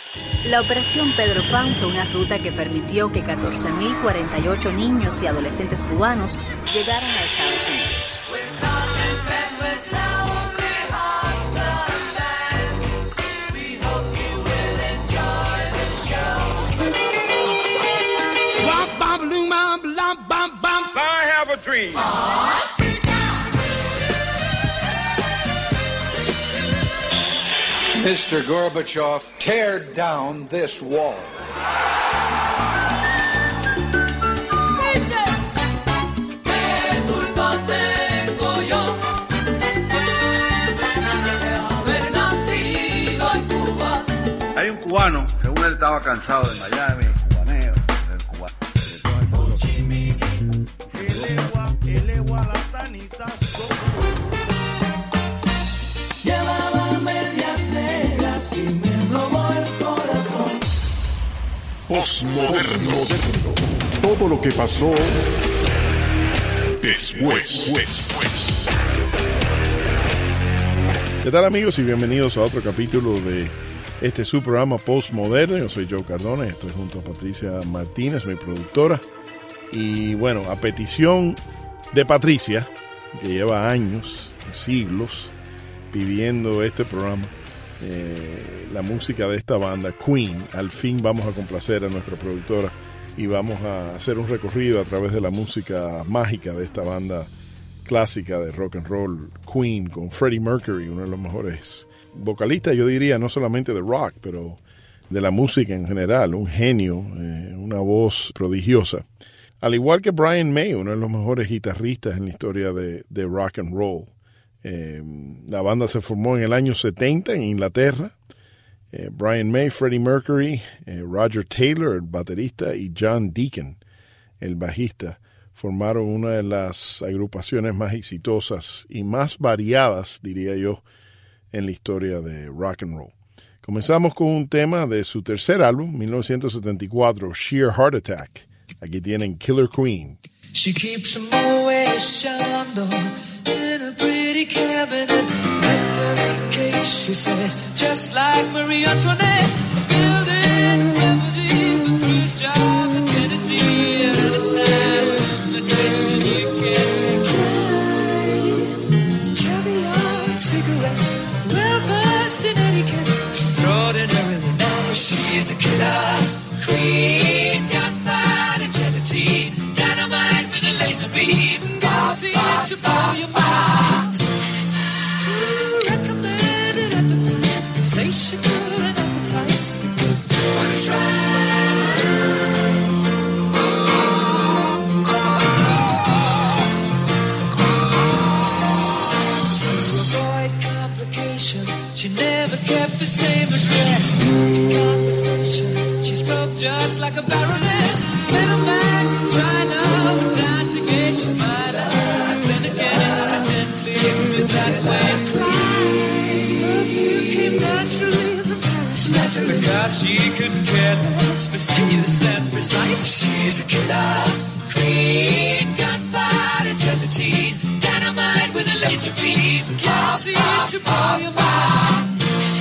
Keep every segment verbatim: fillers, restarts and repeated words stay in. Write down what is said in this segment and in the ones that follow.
La Operación Pedro Pan fue una ruta que permitió que catorce mil cuarenta y ocho niños y adolescentes cubanos llegaran a Estados Unidos. I have a dream. Mister Gorbachev, tear down this wall. Hay un cubano, según él estaba cansado de Miami, cubaneo, del cubano. Llevaba medias negras y me robó el corazón. Postmoderno. Todo lo que pasó después. después. ¿Qué tal, amigos? Y bienvenidos a otro capítulo de este su programa Postmoderno. Yo soy Joe Cardona y estoy junto a Patricia Martínez, mi productora. Y bueno, a petición de Patricia, que lleva años, siglos, pidiendo este programa, eh, la música de esta banda, Queen. Al fin vamos a complacer a nuestra productora y vamos a hacer un recorrido a través de la música mágica de esta banda clásica de rock and roll, Queen, con Freddie Mercury, uno de los mejores vocalistas, yo diría, no solamente de rock, pero de la música en general, un genio, eh, una voz prodigiosa. Al igual que Brian May, uno de los mejores guitarristas en la historia de, de rock and roll. Eh, la banda se formó en el año setenta en Inglaterra. Eh, Brian May, Freddie Mercury, eh, Roger Taylor, el baterista, y John Deacon, el bajista, formaron una de las agrupaciones más exitosas y más variadas, diría yo, en la historia de rock and roll. Comenzamos con un tema de su tercer álbum, mil novecientos setenta y cuatro, Sheer Heart Attack. Aquí tienen Killer Queen. She keeps a Moet Chandon in a pretty cabinet. Anthony Case, she says, just like Marie Antoinette. Building a remedy for Khrushchev and Kennedy. At a time limitation you can't take it. Caviar, cigarettes, well versed in etiquette. Extraordinarily nice. She's a killer queen. Got bad agility. Dynamite with a laser beam. Gazi to blow your mind. Recommended at the price. Insatiable and appetite. Wanna try? She never kept the same address. In conversation, she spoke just like a baroness. Middleman from China went down to get she might have been again incidentally with that way. Perfume came naturally from Paris. Naturally, because she couldn't care less. Fastidious and precise. She's a killer queen. Gunpowder gelatine. Dynamite with a laser beam. Classy to blow your mind.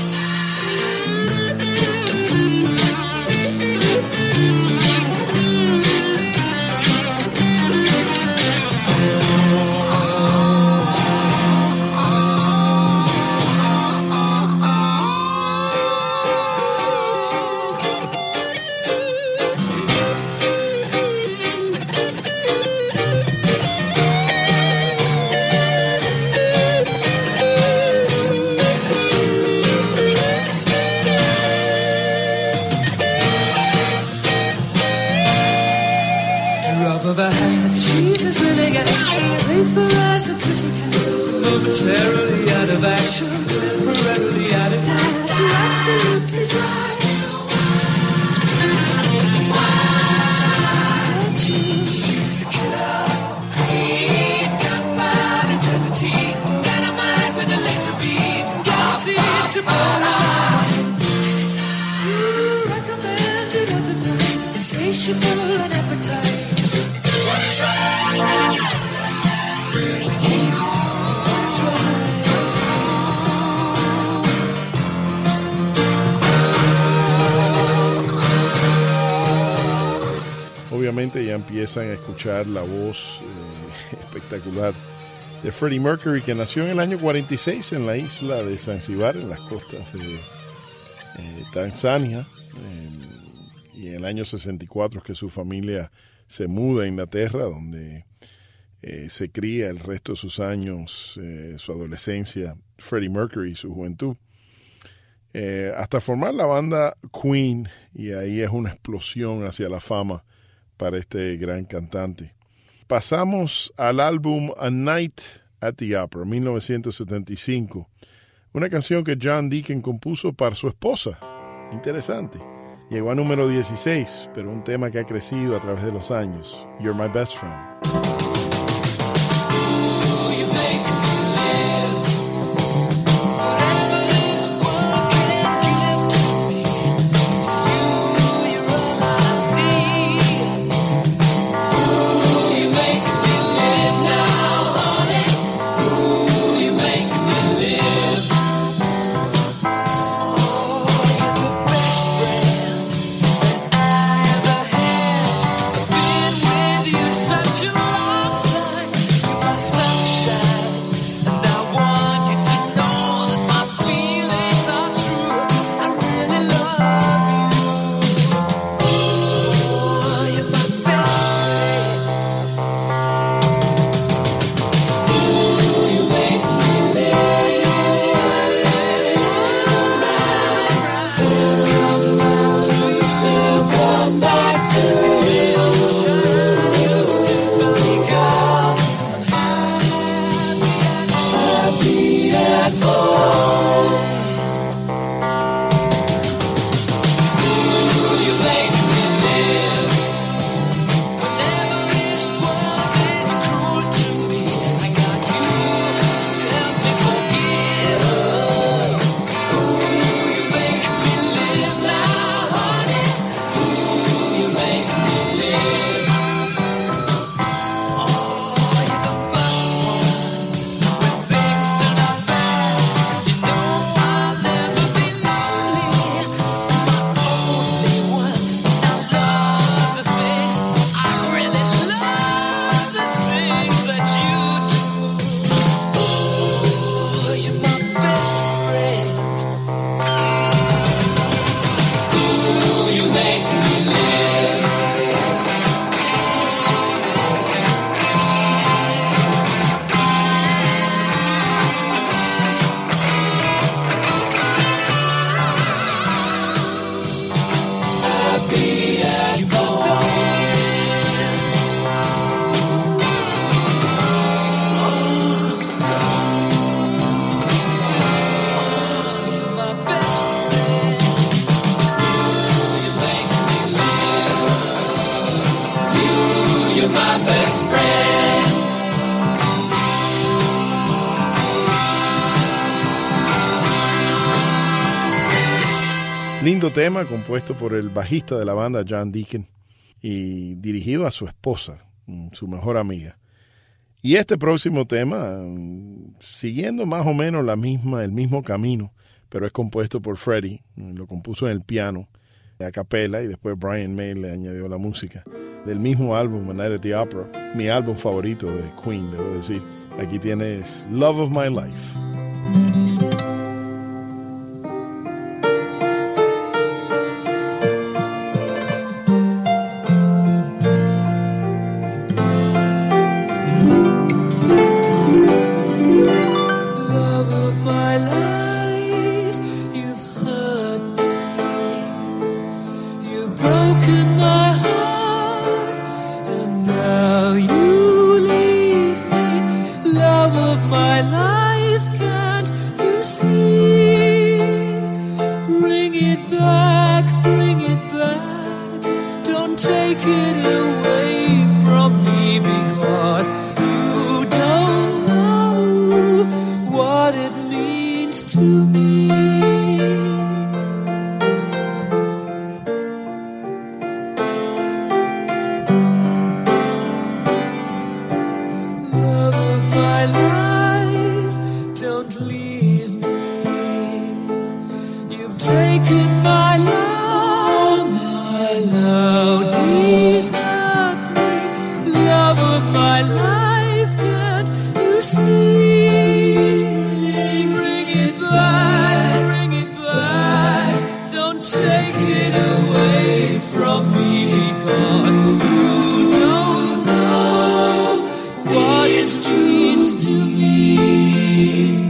Jesus really got playful as a pussycat. Momentarily out of action, temporarily out of class. You're absolutely dry. She's a killer queen. Gunpowder gelatine. Dynamite with a laser beam. Gazi to burn. You recommended at the price. Insatiable and appetite. obviamente ya empiezan a escuchar la voz eh, espectacular de Freddie Mercury, que nació en el año cuarenta y seis en la isla de Zanzíbar, en las costas de eh, Tanzania, eh, y en el año sesenta y cuatro es que su familia se muda a Inglaterra, donde eh, se cría el resto de sus años, eh, su adolescencia, Freddie Mercury y su juventud, eh, hasta formar la banda Queen, y ahí es una explosión hacia la fama para este gran cantante. Pasamos al álbum A Night at the Opera, mil novecientos setenta y cinco, una canción que John Deacon compuso para su esposa. Interesante. Llegó a número dieciséis, pero un tema que ha crecido a través de los años. You're My Best Friend. Lindo tema compuesto por el bajista de la banda John Deacon y dirigido a su esposa, su mejor amiga. Y este próximo tema, siguiendo más o menos la misma, el mismo camino, pero es compuesto por Freddie, lo compuso en el piano, a capela, y después Brian May le añadió la música. Del mismo álbum, A Night at the Opera, mi álbum favorito de Queen, debo decir. Aquí tienes Love of My Life. Taken my love, my love, desire. take it away from me, because you don't know what it means to me.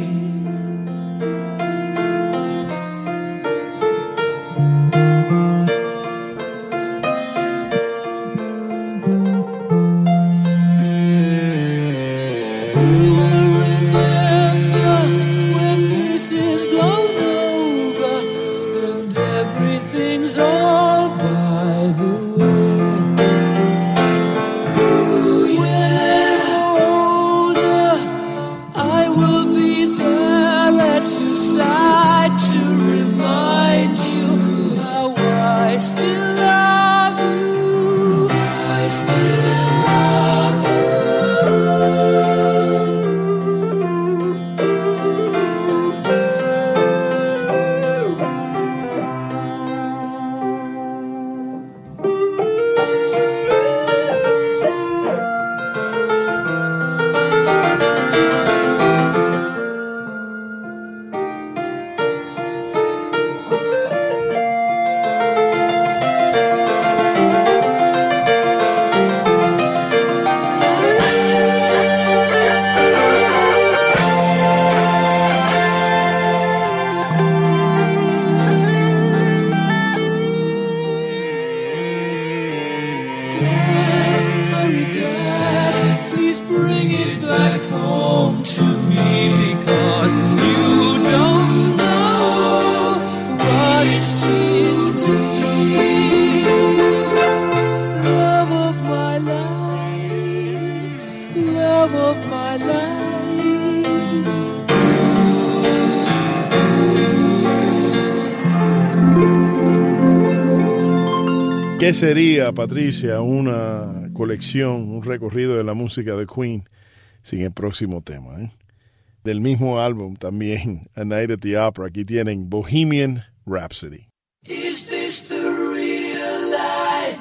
¿Qué sería, Patricia, una colección, un recorrido de la música de Queen sin el próximo tema? ¿eh? Del mismo álbum también, A Night at the Opera, aquí tienen Bohemian Rhapsody. Is this the real life?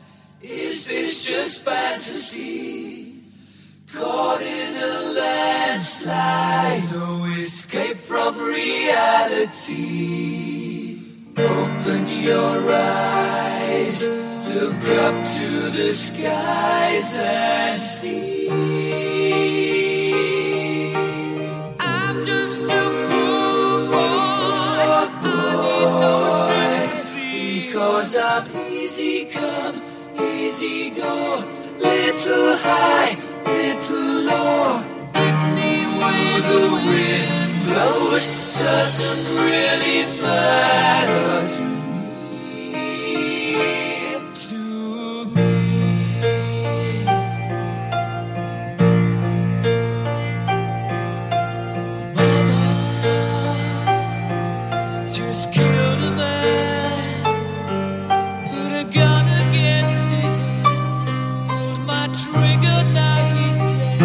Is this just fantasy? Caught in a landslide, no escape from reality. Open your eyes, look up to the skies and see. I'm just a poor boy, I need no sympathy, because I'm easy come, easy go, little high, little low. Any way the wind blows doesn't really matter to me, to me. Mama just killed a man, put a gun against his head, pulled my trigger, now he's dead.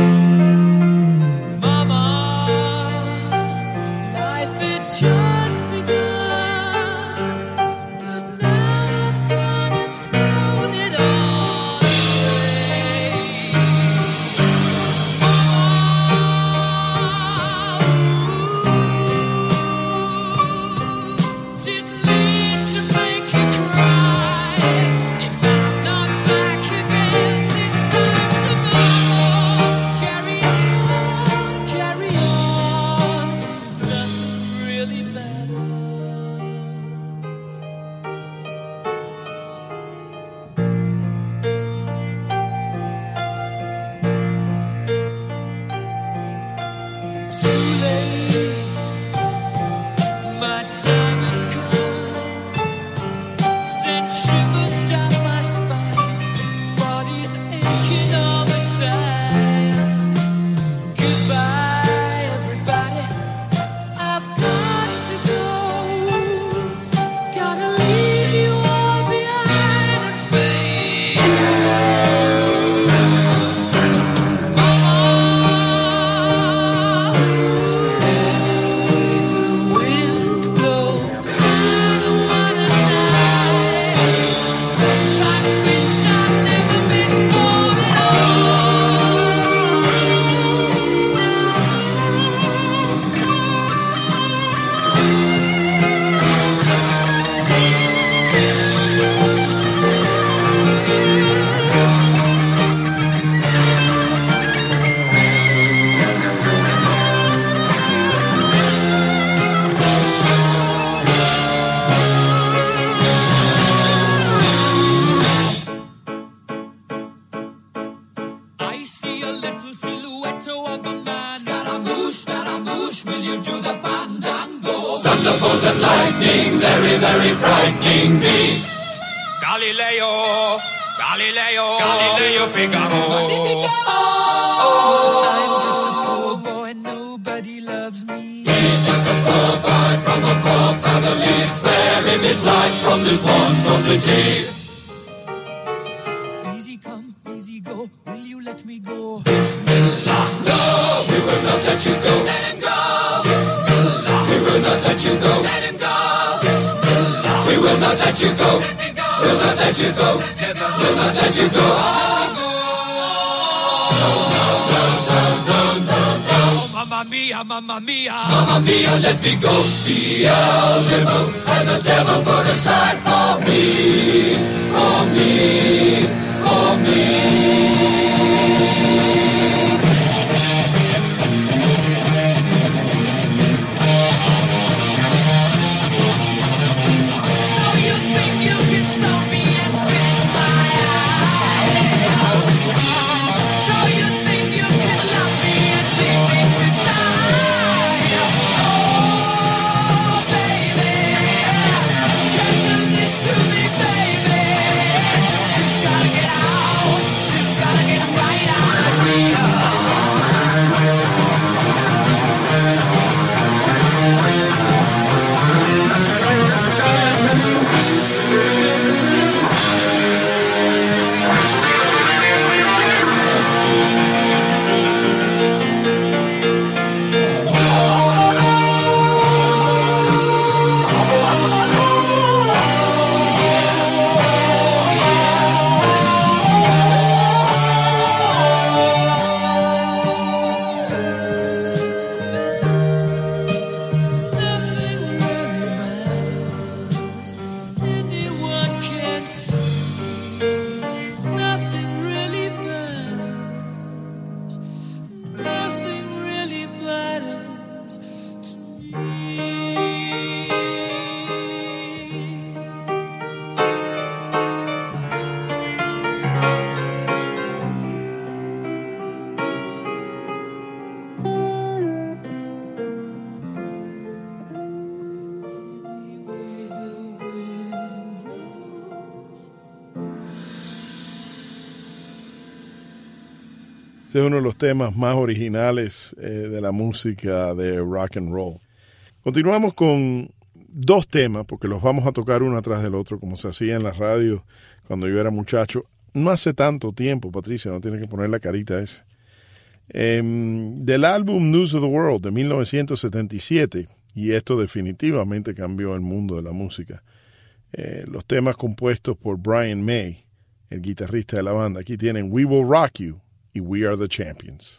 Mama, life had just begun. you do the fandango. Thunderbolt and lightning, very, very frightening me. Galileo, Galileo, Galileo Figaro. Magnifico! Oh, I'm just a poor boy, nobody loves me. He's just a poor boy from a poor family, sparing his life from this monstrosity. Easy come, easy go, will you let me go? Bismillah, no, we will not let you go. Let him go. Bismillah, we will not let you go. Let him go. Bismillah, we will not let you go. We'll not let you go. Never, we'll not let you go. No, no, no, no, no, no, no. Mamma mia, mamma mia, mamma mia, let me go. Beelzebub has a devil put aside for me, for me, for me. Este es uno de los temas más originales eh, de la música de rock and roll. Continuamos con dos temas, porque los vamos a tocar uno atrás del otro, como se hacía en la radio cuando yo era muchacho. No hace tanto tiempo, Patricia, no tiene que poner la carita esa. Eh, del álbum News of the World de mil novecientos setenta y siete, y esto definitivamente cambió el mundo de la música. Eh, los temas compuestos por Brian May, el guitarrista de la banda. Aquí tienen We Will Rock You y We Are the Champions.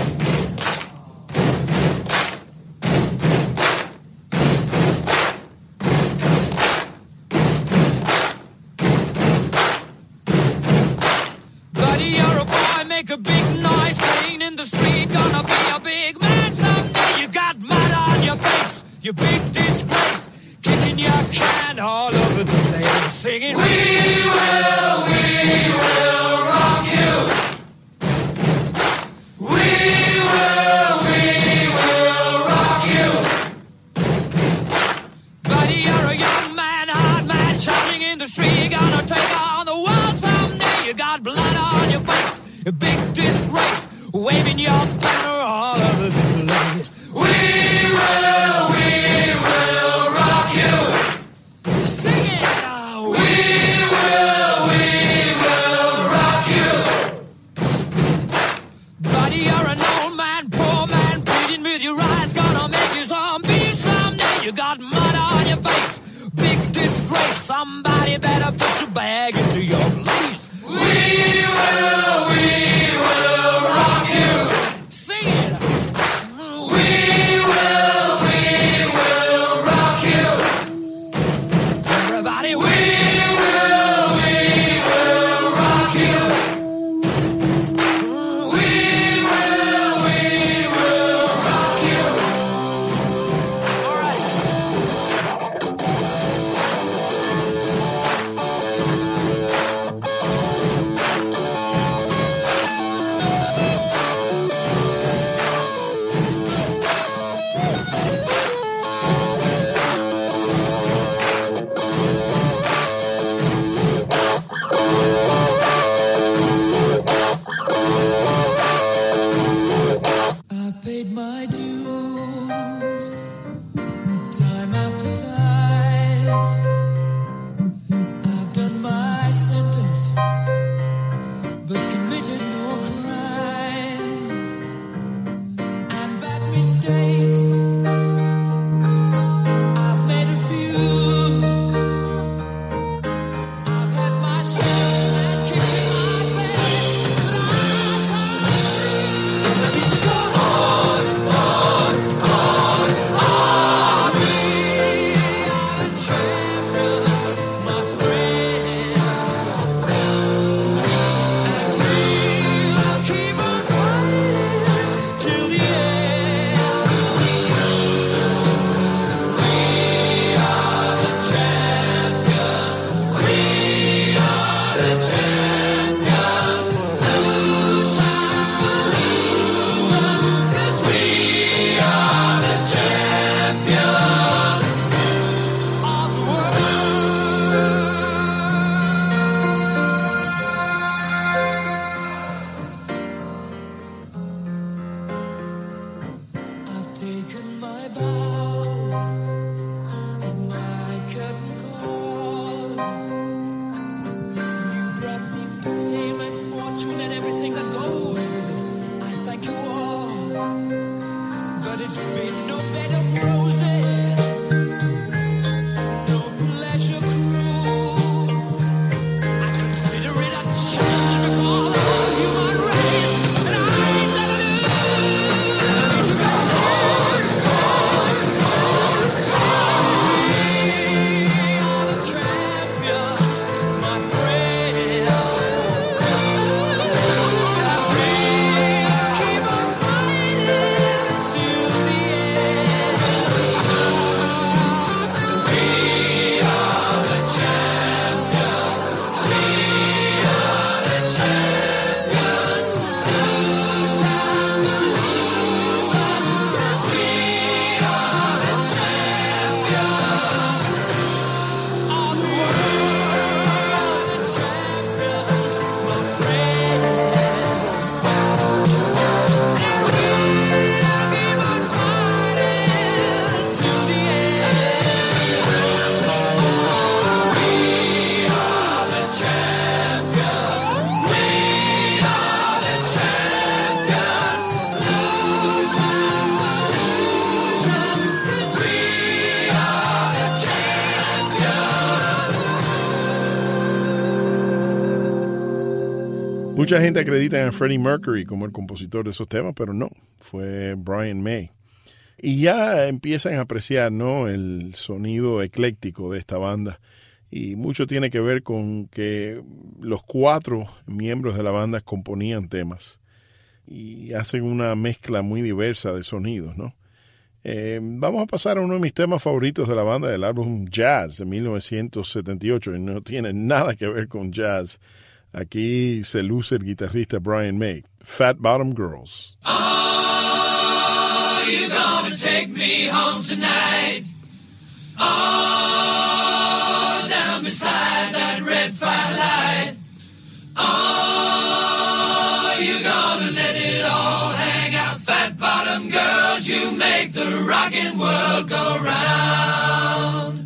Buddy, you're a boy, make a big noise, playing in the street, gonna be a big man someday. You got mud on your face, you big disgrace, kicking your can all over the place, singing We will, we will rock you. A big disgrace, waving your banner all over the place. We will, we will rock you. Sing it now. We will, we will rock you. Buddy, you're an old man, poor man, pleading with your eyes, gonna make you zombie someday. You got mud on your face, big disgrace. Somebody better put your bag into your place. We will, we will rock you. Sing it. We will, we will rock you. Everybody, we will, we will rock you. We will, we will rock you. All right. Mucha gente acredita a Freddie Mercury como el compositor de esos temas, pero no, fue Brian May. Y ya empiezan a apreciar, ¿no?, el sonido ecléctico de esta banda. Y mucho tiene que ver con que los cuatro miembros de la banda componían temas y hacen una mezcla muy diversa de sonidos, ¿no? Eh, vamos a pasar a uno de mis temas favoritos de la banda, del álbum Jazz de mil novecientos setenta y ocho, y no tiene nada que ver con jazz. Aquí se luce el guitarrista Brian May, Fat Bottom Girls. Oh, you're gonna take me home tonight. Oh, down beside that red firelight. Oh, you're gonna let it all hang out. Fat bottom girls, you make the rockin' world go round.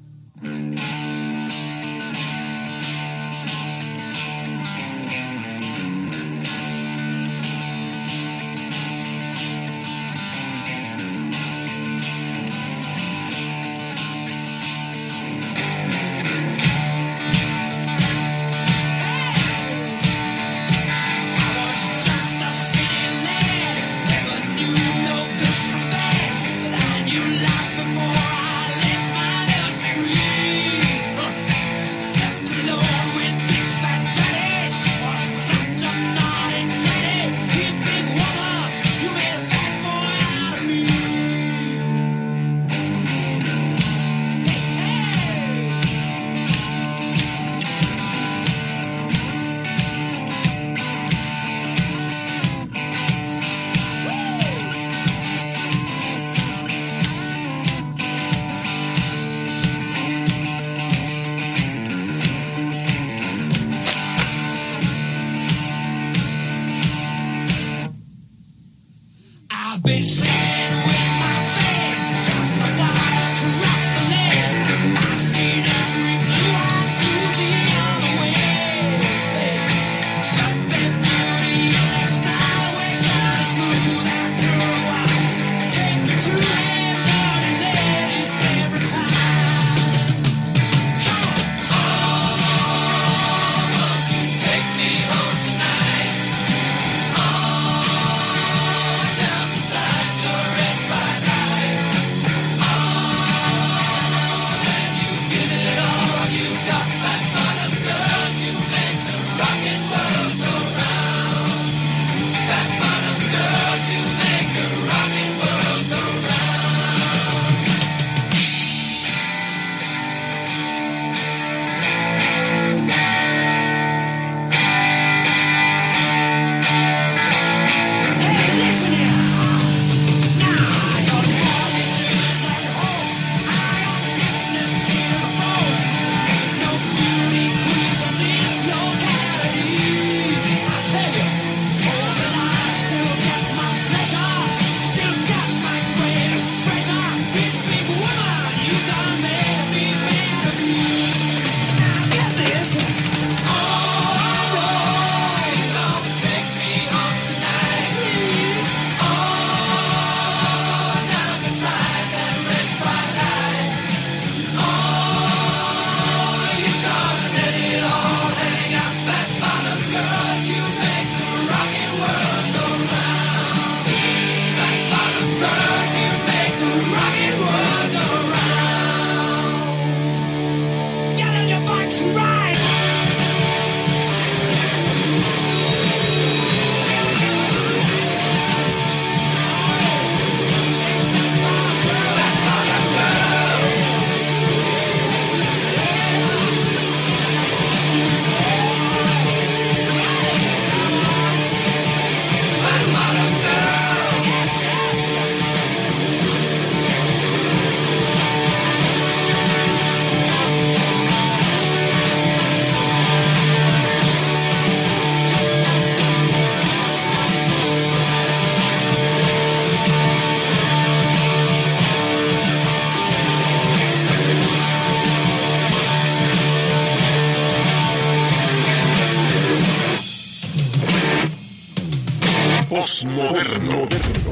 Postmoderno.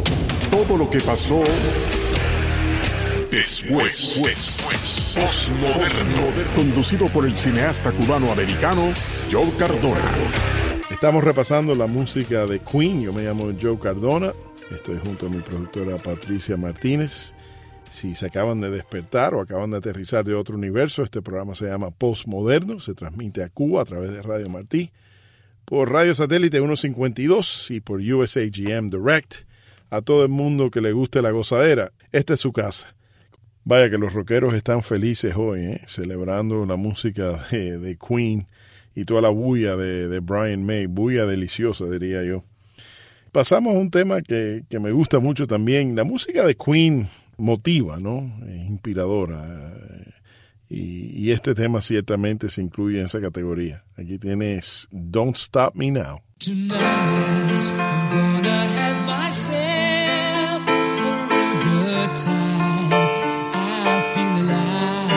Todo lo que pasó después. después. Postmoderno. Conducido por el cineasta cubano-americano Joe Cardona. Estamos repasando la música de Queen. Yo me llamo Joe Cardona. Estoy junto a mi productora Patricia Martínez. Si se acaban de despertar o acaban de aterrizar de otro universo, este programa se llama Postmoderno. Se transmite a Cuba a través de Radio Martí, por Radio Satélite ciento cincuenta y dos y por U S A G M Direct. A todo el mundo que le guste la gozadera, esta es su casa. Vaya que los rockeros están felices hoy, ¿eh? Celebrando la música de, de Queen y toda la bulla de, de Brian May, bulla deliciosa diría yo. Pasamos a un tema que, que me gusta mucho también. La música de Queen motiva, ¿no? Es inspiradora. Y, y este tema ciertamente se incluye en esa categoría. Aquí tienes Don't Stop Me Now. Tonight I'm gonna have myself a real good time. I feel alive.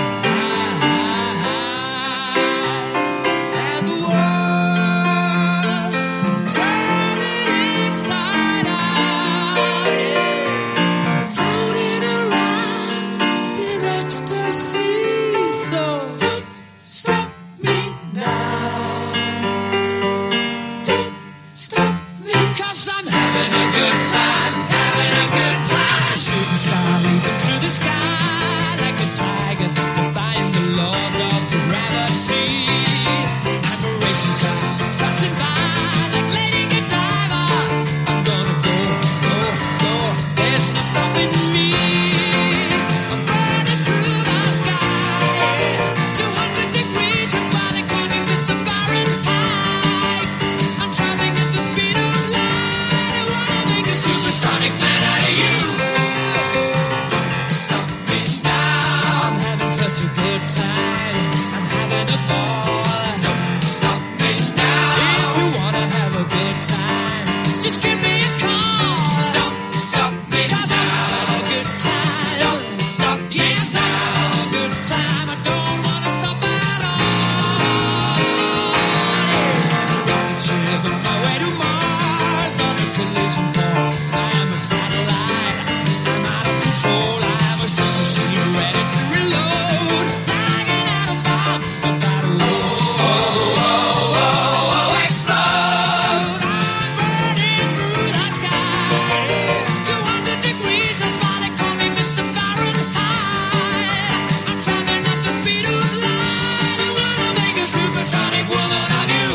And the world is turning inside out. I'm floating around in ecstasy. So don't stop me now. Don't stop me, 'cause I'm having a good time, having a good time. Shooting star leaping through the sky like a tiger, defying the laws of gravity. I'm a racing car passing by like Lady Godiva. I'm gonna go, go, go. There's no stopping me. I'm burning through the sky. two hundred degrees, that's why they call me Mister Fahrenheit. I'm traveling at the speed of light. I wanna make a supersonic man out of you. Don't stop me now. I'm having such a good time. I'm having a ball. Don't stop me now. If you wanna have a good time, just give me a call. Don't stop me now. 'Cause I'm having a good time. Don't stop me now. Yes, I'm having a good time. I don't wanna stop at all. I'm a rocket ship on my way to Mars on a collision course. I am a satellite. I'm out of control. I have a sense machine ready to reload. Like an atom bomb about to oh, oh, oh, oh, oh, explode. I'm burning through the sky. two hundred degrees, that's why they call me Mister Fahrenheit. I'm traveling at the speed of light. I wanna make a supersonic woman of you.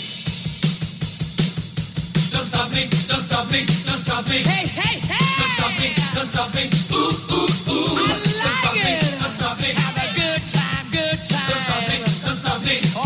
Don't stop me, don't stop me, don't stop me. Hey, hey, hey! Don't stop me, don't stop me. Ooh, ooh, ooh. I like don't stop it. me, don't stop me. Have a good time, good time. Don't stop me, don't stop me. Oh!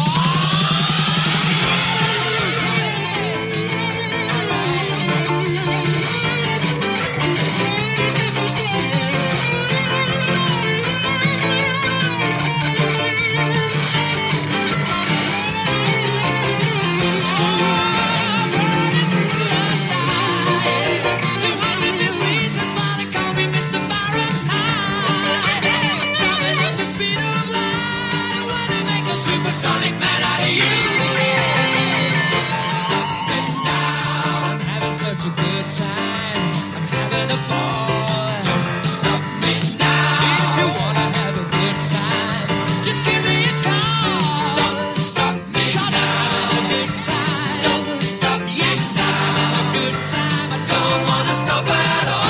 two hundred degrees, that's why they call me Mister Fahrenheit. I'm traveling at the speed of light. I wanna make a supersonic man out of you. Don't stop me now. I'm having such a good time. I'm having a ball. Don't stop me now. If you wanna have a good time, just give me a call. Don't stop me now. 'Cause I'm having a good time. Don't stop me yes, now. I'm having a good time. I don't wanna stop at all.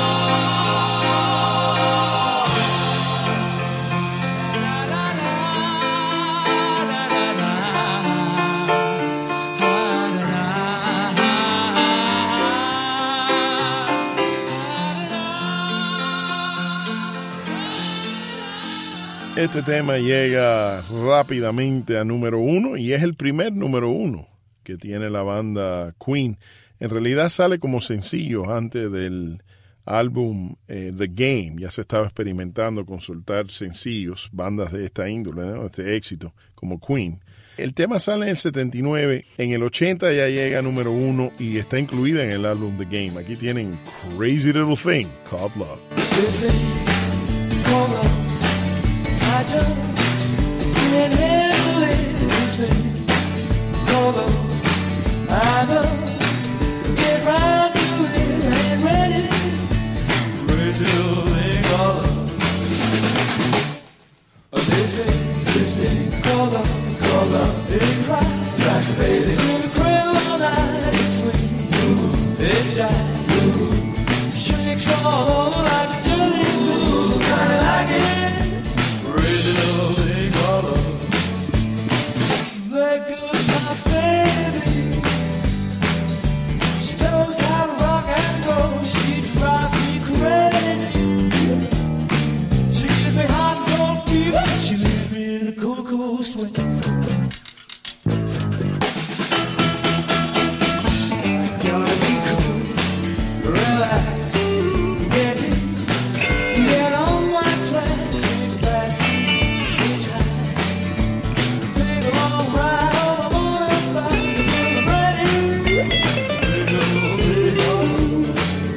Este tema llega rápidamente a número uno y es el primer número uno que tiene la banda Queen. En realidad sale como sencillo antes del álbum eh, The Game. Ya se estaba experimentando con soltar sencillos, bandas de esta índole, ¿no? Este éxito, como Queen. El tema sale en el setenta y nueve, en el ochenta ya llega a número uno y está incluida en el álbum The Game. Aquí tienen Crazy Little Thing Called Love. This thing called love, I just can't handle it. This thing called love, I just get right to it. I ain't ready. Crazy little thing called love. This thing, this thing called love, called love, it right like a baby in a cradle. swing. Gotta be cool, relax, get in, get on my tracks, take a backseat, hitchhike, take a long ride on the motorbike until I'm ready. There's a little bit of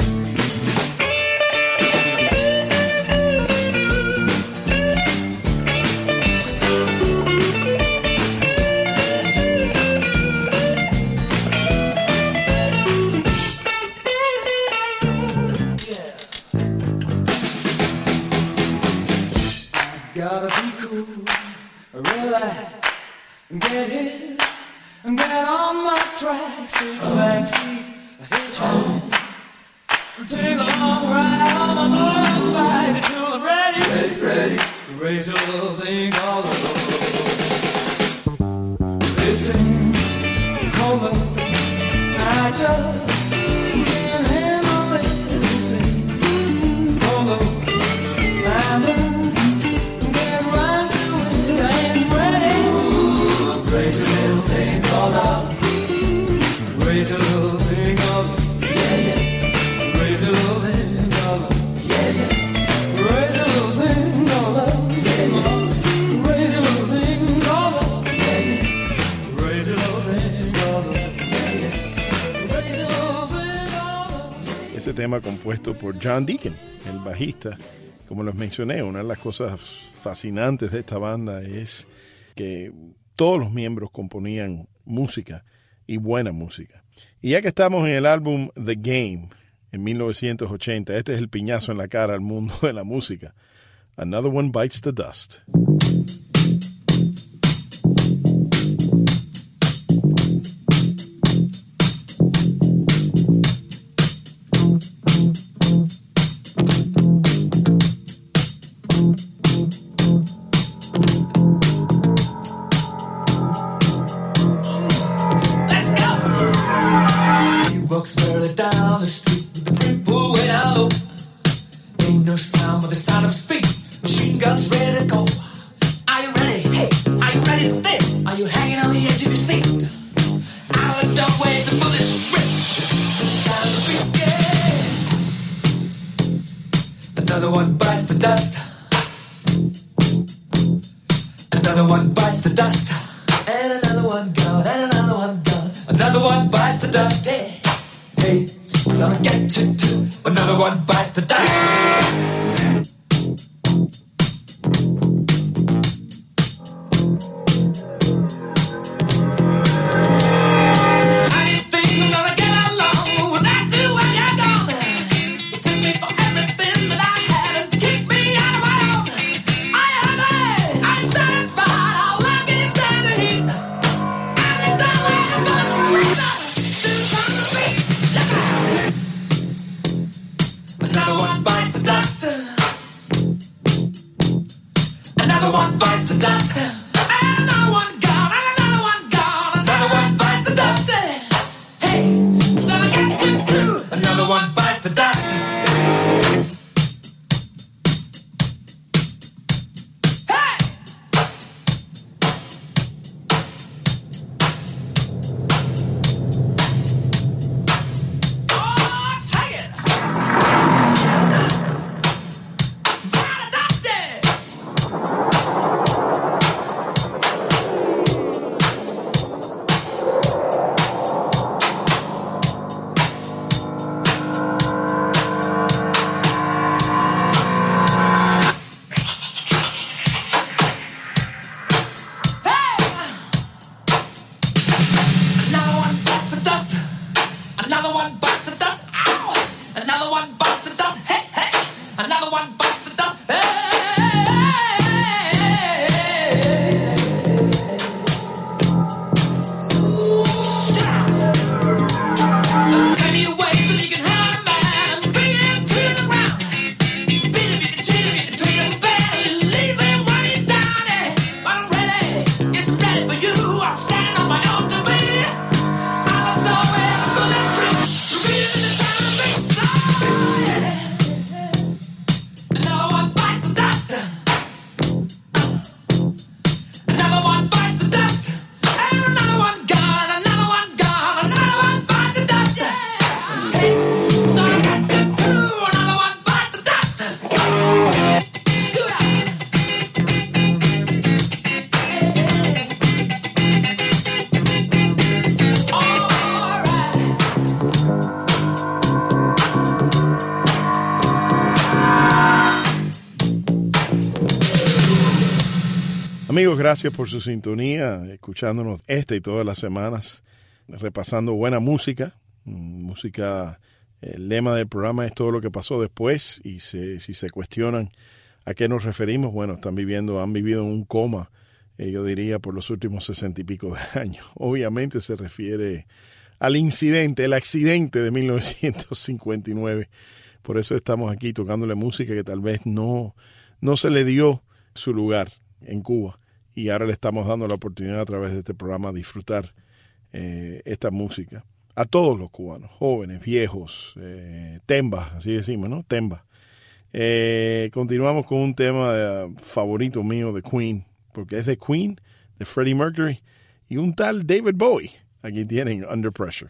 gotta be cool, relax, get in, get on my tracks, take a backseat, hitchhike, take a long ride on my motorbike until I'm ready, ready, ready, raise a little thing all over. This thing called love, I just can't handle it. This thing called love, I just raise a little thing called love. Raise a little thing called love. Yeah, yeah. Raise a little thing called love. Yeah, yeah. Raise a little thing called love. Yeah, yeah. Raise a little thing called love. Yeah, yeah. Raise a little thing called love. Yeah, yeah. Raise a little thing called love. Ese tema compuesto por John Deacon, el bajista. Como les mencioné, una de las cosas fascinantes de esta banda es que todos los miembros componían música y buena música. Y ya que estamos en el álbum The Game, en mil novecientos ochenta, este es el piñazo en la cara al mundo de la música. Another One Bites the Dust. Down the street with the people way down low. Ain't no sound but the sound of speed. Machine guns ready to go. Are you ready? Hey, are you ready for this? Are you hanging on the edge of your seat? Out of the doorway, the bullets rip. The sound of the beat, yeah. Another one bites the dust. Another one bites the dust. And another one gone, and another one gone. Another one bites the dust, yeah. Hey, we're gonna get you too. Another one bites the dust. Another one bites the dust. And another one gone, and another one gone. Another one bites the dust. Hey, I'm gonna get you too. Another one bites the dust. Muchas gracias por su sintonía, escuchándonos esta y todas las semanas, repasando buena música, música, el lema del programa es todo lo que pasó después, y se, si se cuestionan a qué nos referimos, bueno, están viviendo, han vivido en un coma, eh, yo diría, por los últimos sesenta y pico de años. Obviamente se refiere al incidente, el accidente de mil novecientos cincuenta y nueve. Por eso estamos aquí tocándole música que tal vez no, no se le dio su lugar en Cuba. Y ahora le estamos dando la oportunidad a través de este programa de disfrutar eh, esta música. A todos los cubanos, jóvenes, viejos, eh, tembas, así decimos, ¿no? Tembas. Eh, continuamos con un tema eh, favorito mío de Queen, porque es de Queen, de Freddie Mercury, y un tal David Bowie. Aquí tienen Under Pressure.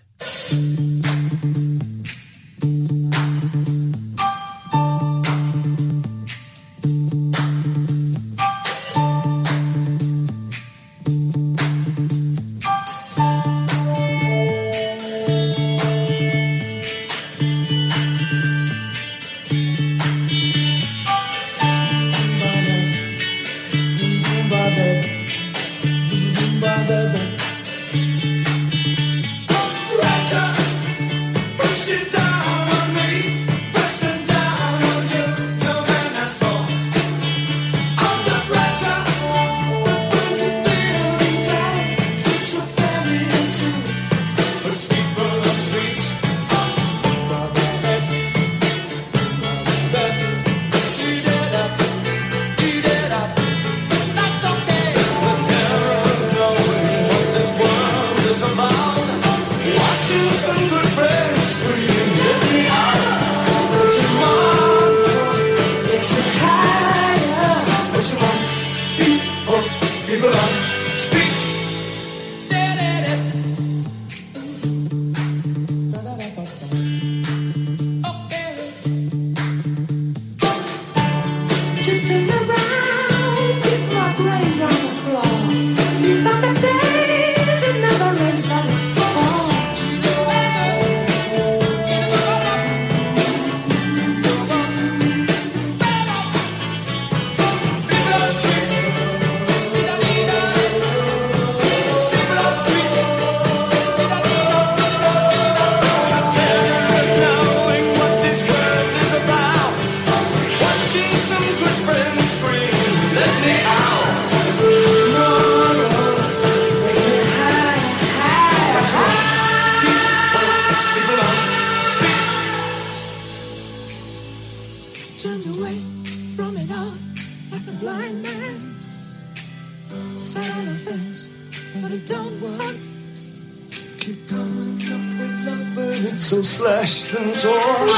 So slashed and torn.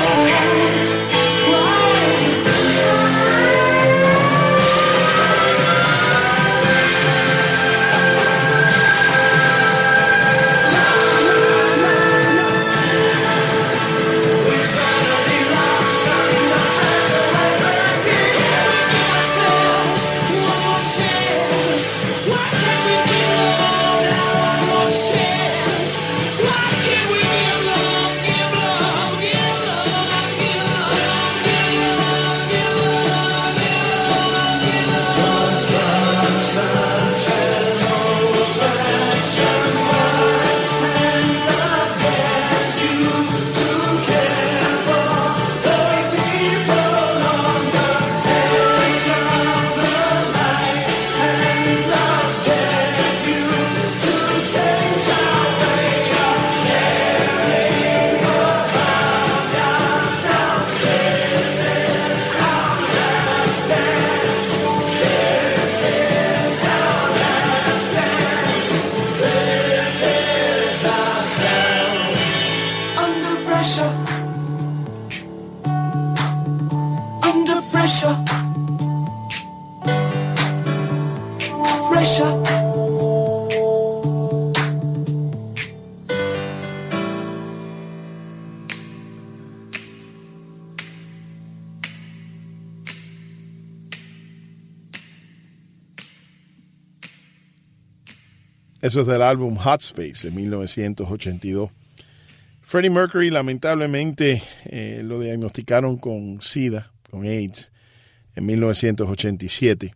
Eso es del álbum Hot Space de mil novecientos ochenta y dos. Freddie Mercury lamentablemente eh, lo diagnosticaron con SIDA, con AIDS, en mil novecientos ochenta y siete.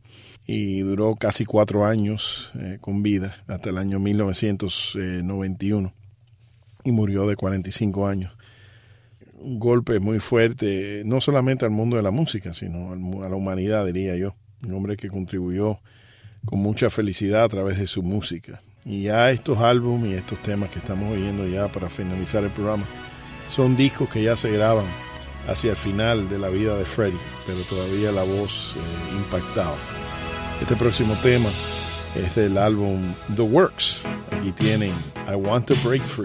y duró casi cuatro años eh, con vida, hasta el año mil novecientos noventa y uno, y murió de cuarenta y cinco años. Un golpe muy fuerte, no solamente al mundo de la música, sino a la humanidad, diría yo. Un hombre que contribuyó con mucha felicidad a través de su música. Y ya estos álbumes y estos temas que estamos oyendo ya para finalizar el programa son discos que ya se graban hacia el final de la vida de Freddie, pero todavía la voz eh, impactaba. Este próximo tema es del álbum The Works. Aquí tienen I Want to Break Free.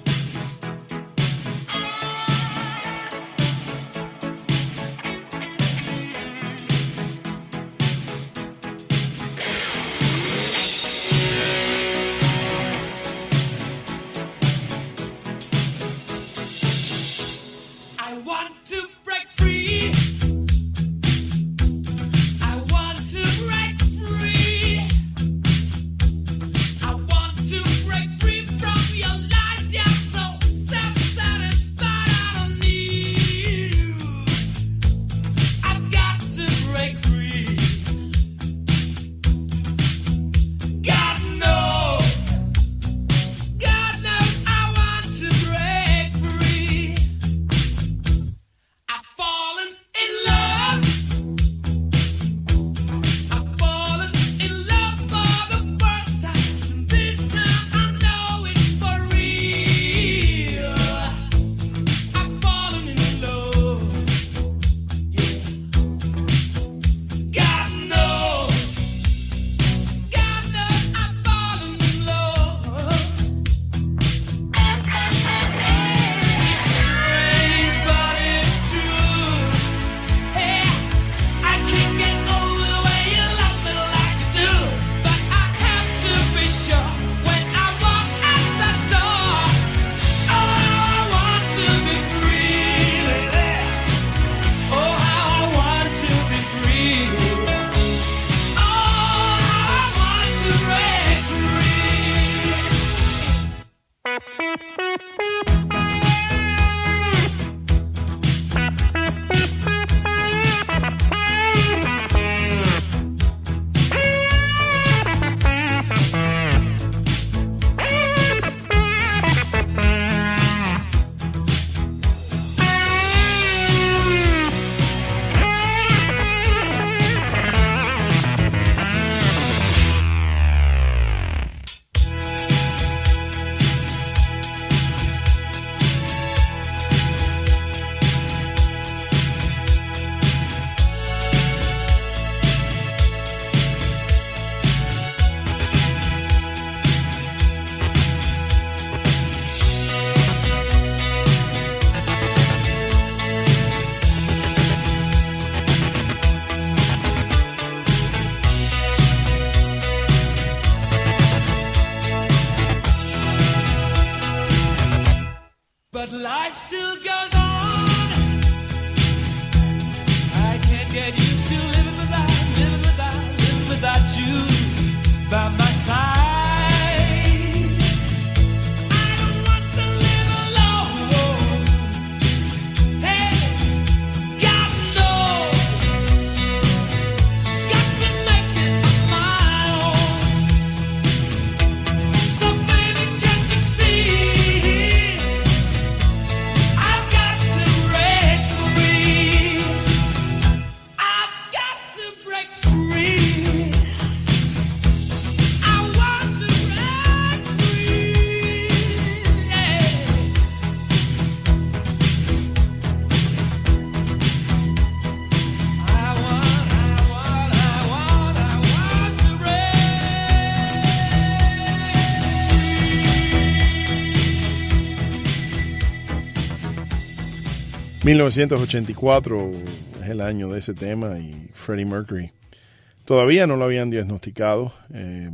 mil novecientos ochenta y cuatro es el año de ese tema y Freddie Mercury todavía no lo habían diagnosticado. Eh,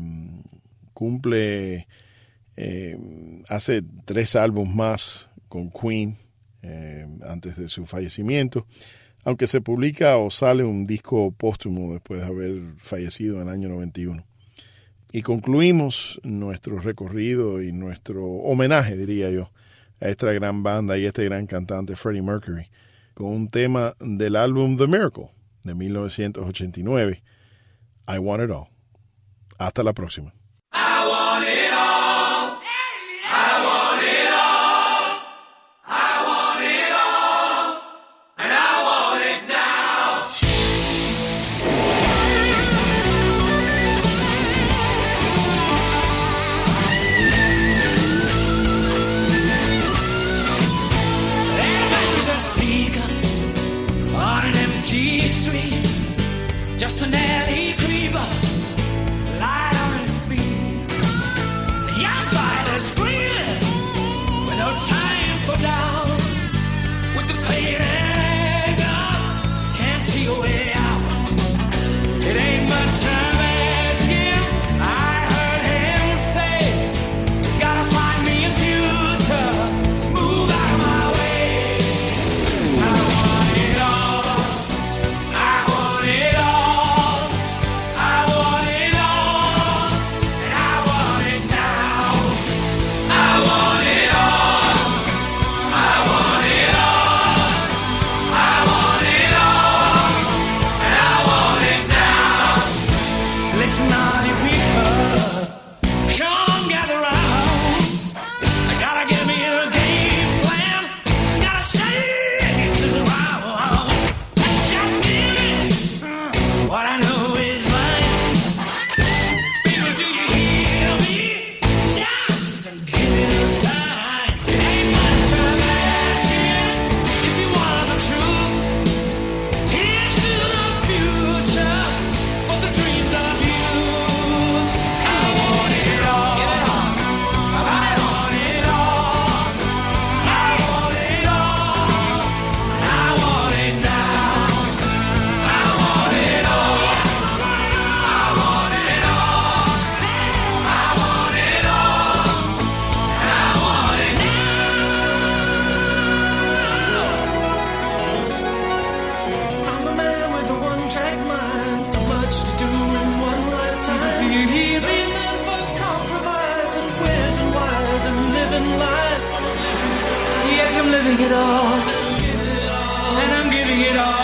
cumple, eh, hace tres álbumes más con Queen eh, antes de su fallecimiento, aunque se publica o sale un disco póstumo después de haber fallecido en el año noventa y uno. Y concluimos nuestro recorrido y nuestro homenaje, diría yo, a esta gran banda y este gran cantante Freddie Mercury, con un tema del álbum The Miracle de mil novecientos ochenta y nueve, I Want It All. Hasta la próxima. I want it all. I want it all. I want it all. And I want it now. Adventure seeker on an empty street. Just an alley creeper, light on his feet. The young fighter screaming with no time for doubt. With the pain and anger, can't see a way out. It ain't much I'm asking. I heard him say, you gotta find me a future, move out of my way. I want it all. I want it all. Yes, I'm living it all, and I'm giving it all.